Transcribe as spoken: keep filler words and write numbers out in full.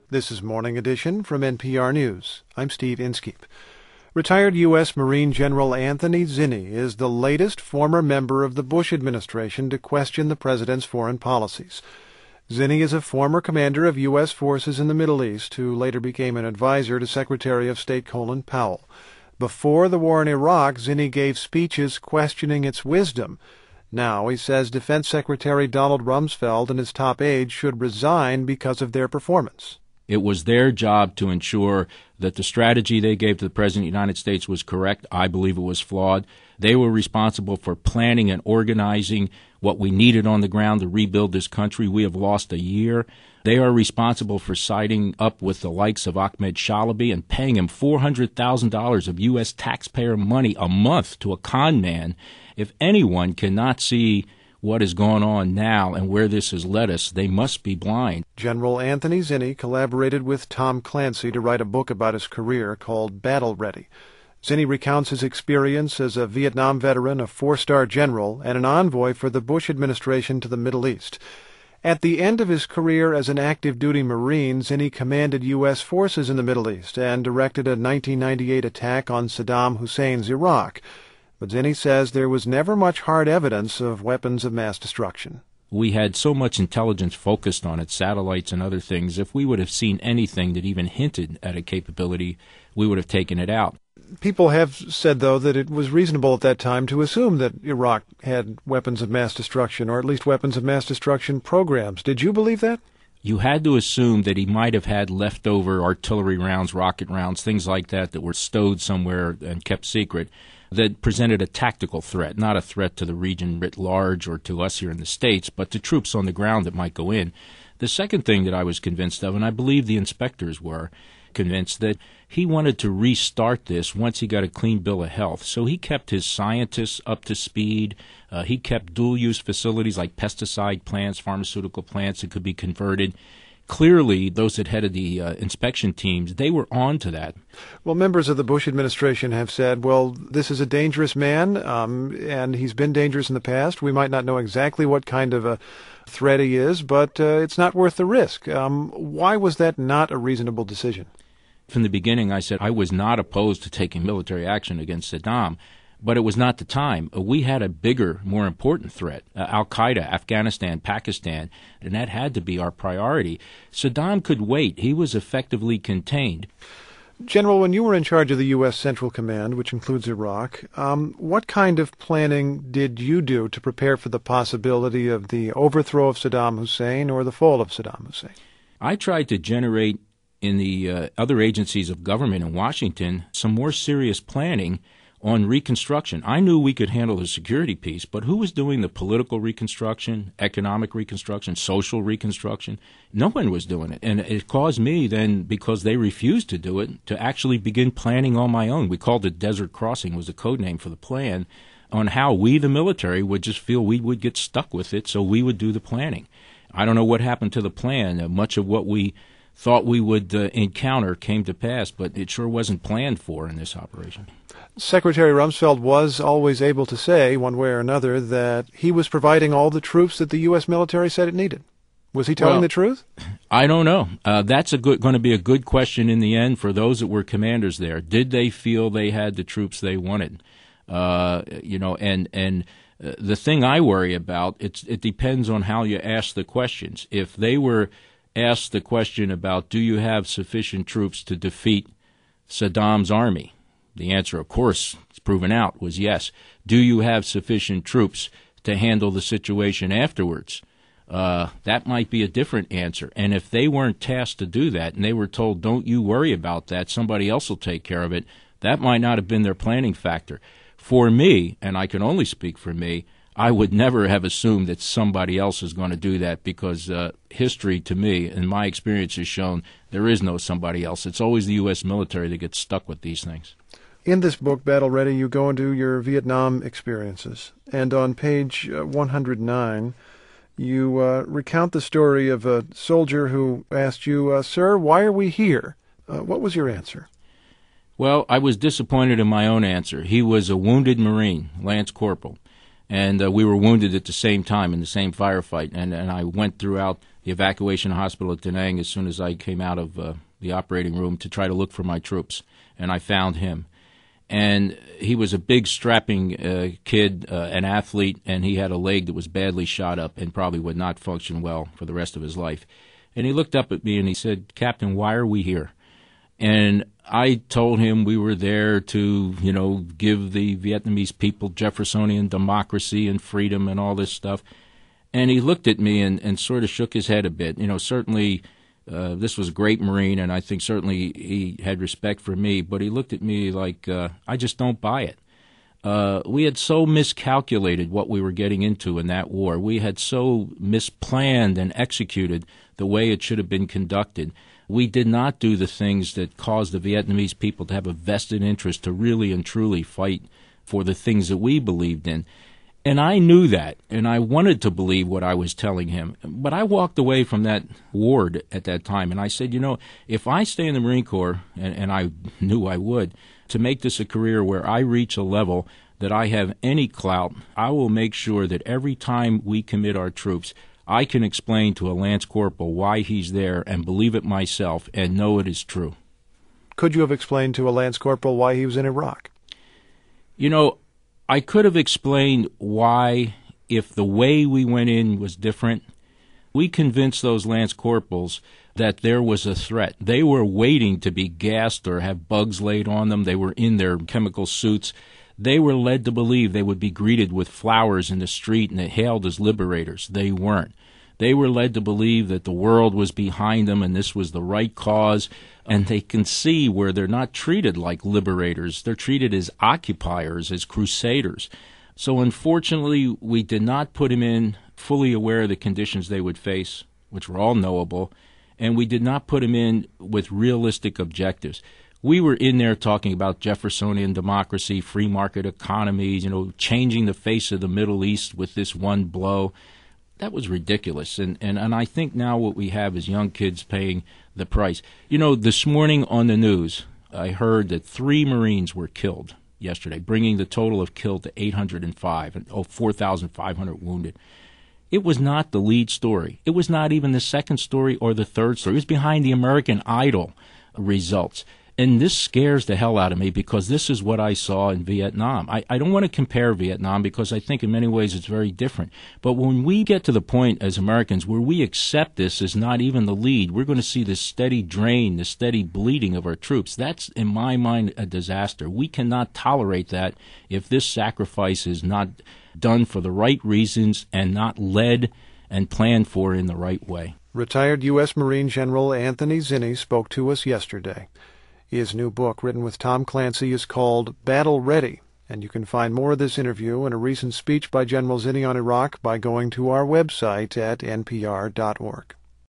This is Morning Edition from N P R News. I'm Steve Inskeep. Retired U S Marine General Anthony Zinni is the latest former member of the Bush administration to question the president's foreign policies. Zinni is a former commander of U S forces in the Middle East who later became an advisor to Secretary of State Colin Powell. Before the war in Iraq, Zinni gave speeches questioning its wisdom. Now he says Defense Secretary Donald Rumsfeld and his top aides should resign because of their performance. It was their job to ensure that the strategy they gave to the President of the United States was correct. I believe it was flawed. They were responsible for planning and organizing what we needed on the ground to rebuild this country. We have lost a year. They are responsible for siding up with the likes of Ahmed Shalaby and paying him four hundred thousand dollars of U S taxpayer money a month to a con man. If anyone cannot see what is going on now and where this has led us, they must be blind. General Anthony Zinni collaborated with Tom Clancy to write a book about his career called Battle Ready. Zinni recounts his experience as a Vietnam veteran, a four-star general, and an envoy for the Bush administration to the Middle East. At the end of his career as an active-duty Marine, Zinni commanded U S forces in the Middle East and directed a nineteen ninety-eight attack on Saddam Hussein's Iraq. But Zinni says there was never much hard evidence of weapons of mass destruction. We had so much intelligence focused on it, satellites and other things. If we would have seen anything that even hinted at a capability, we would have taken it out. People have said, though, that it was reasonable at that time to assume that Iraq had weapons of mass destruction, or at least weapons of mass destruction programs. Did you believe that? You had to assume that he might have had leftover artillery rounds, rocket rounds, things like that that were stowed somewhere and kept secret, that presented a tactical threat, not a threat to the region writ large or to us here in the States, but to troops on the ground that might go in. The second thing that I was convinced of, and I believe the inspectors were convinced, that he wanted to restart this once he got a clean bill of health. So he kept his scientists up to speed. Uh, he kept dual-use facilities like pesticide plants, pharmaceutical plants that could be converted. Clearly, those that headed the uh, inspection teams, they were on to that. Well, members of the Bush administration have said, well, this is a dangerous man, um, and he's been dangerous in the past. We might not know exactly what kind of a threat he is, but uh, it's not worth the risk. Um, why was that not a reasonable decision? From the beginning, I said I was not opposed to taking military action against Saddam, but it was not the time. We had a bigger, more important threat, uh, Al-Qaeda, Afghanistan, Pakistan, and that had to be our priority. Saddam could wait. He was effectively contained. General, when you were in charge of the U S Central Command, which includes Iraq, um, what kind of planning did you do to prepare for the possibility of the overthrow of Saddam Hussein or the fall of Saddam Hussein? I tried to generate in the uh, other agencies of government in Washington some more serious planning on reconstruction. I knew we could handle the security piece, but who was doing the political reconstruction, economic reconstruction, social reconstruction? No one was doing it. And it caused me then, because they refused to do it, to actually begin planning on my own. We called it Desert Crossing, was the code name for the plan, on how we, the military, would just feel we would get stuck with it, so we would do the planning. I don't know what happened to the plan. Uh, much of what we thought we would uh, encounter came to pass, but it sure wasn't planned for in this operation. Secretary Rumsfeld was always able to say, one way or another, that he was providing all the troops that the U S military said it needed. Was he telling well, the truth? I don't know. Uh, that's a good, going to be a good question in the end for those that were commanders there. Did they feel they had the troops they wanted? Uh, you know, and and uh, the thing I worry about, it's, it depends on how you ask the questions. If they were asked the question about, do you have sufficient troops to defeat Saddam's army? The answer, of course, it's proven out, was yes. Do you have sufficient troops to handle the situation afterwards? Uh, that might be a different answer. And if they weren't tasked to do that and they were told, don't you worry about that, somebody else will take care of it, that might not have been their planning factor. For me, and I can only speak for me, I would never have assumed that somebody else is going to do that because uh, history, to me, and my experience has shown there is no somebody else. It's always the U S military that gets stuck with these things. In this book, Battle Ready, you go into your Vietnam experiences. And on page uh, one hundred nine, you uh, recount the story of a soldier who asked you, uh, Sir, why are we here? Uh, what was your answer? Well, I was disappointed in my own answer. He was a wounded Marine, Lance Corporal. And uh, we were wounded at the same time in the same firefight. And, and I went throughout the evacuation hospital at Da Nang as soon as I came out of uh, the operating room to try to look for my troops, and I found him. And he was a big, strapping uh, kid, uh, an athlete, and he had a leg that was badly shot up and probably would not function well for the rest of his life. And he looked up at me and he said, "Captain, why are we here?" And I told him we were there to, you know, give the Vietnamese people Jeffersonian democracy and freedom and all this stuff. And he looked at me and, and sort of shook his head a bit. You know, certainly uh, this was a great Marine, and I think certainly he had respect for me, but he looked at me like, uh, I just don't buy it. Uh, we had so miscalculated what we were getting into in that war. We had so misplanned and executed the way it should have been conducted. We did not do the things that caused the Vietnamese people to have a vested interest to really and truly fight for the things that we believed in. And I knew that, and I wanted to believe what I was telling him. But I walked away from that ward at that time, and I said, you know, if I stay in the Marine Corps, and, and I knew I would, to make this a career where I reach a level that I have any clout, I will make sure that every time we commit our troops, I can explain to a Lance Corporal why he's there and believe it myself and know it is true. Could you have explained to a Lance Corporal why he was in Iraq? You know, I could have explained why, if the way we went in was different. We convinced those Lance Corporals that there was a threat. They were waiting to be gassed or have bugs laid on them. They were in their chemical suits. They were led to believe they would be greeted with flowers in the street and hailed as liberators. They weren't. They were led to believe that the world was behind them and this was the right cause, and they can see where they're not treated like liberators. They're treated as occupiers, as crusaders. So unfortunately, we did not put him in fully aware of the conditions they would face, which were all knowable, and we did not put him in with realistic objectives. We were in there talking about Jeffersonian democracy, free market economies, you know, changing the face of the Middle East with this one blow. That was ridiculous, and, and, and I think now what we have is young kids paying the price. You know, this morning on the news, I heard that three Marines were killed yesterday, bringing the total of killed to eight hundred five, and oh, four thousand five hundred wounded. It was not the lead story. It was not even the second story or the third story. It was behind the American Idol results. And this scares the hell out of me because this is what I saw in Vietnam. I, I don't want to compare Vietnam because I think in many ways it's very different. But when we get to the point as Americans where we accept this as not even the lead, we're going to see this steady drain, the steady bleeding of our troops. That's, in my mind, a disaster. We cannot tolerate that if this sacrifice is not done for the right reasons and not led and planned for in the right way. Retired U S Marine General Anthony Zinni spoke to us yesterday. His new book, written with Tom Clancy, is called Battle Ready, and you can find more of this interview and a recent speech by General Zinni on Iraq by going to our website at N P R dot org.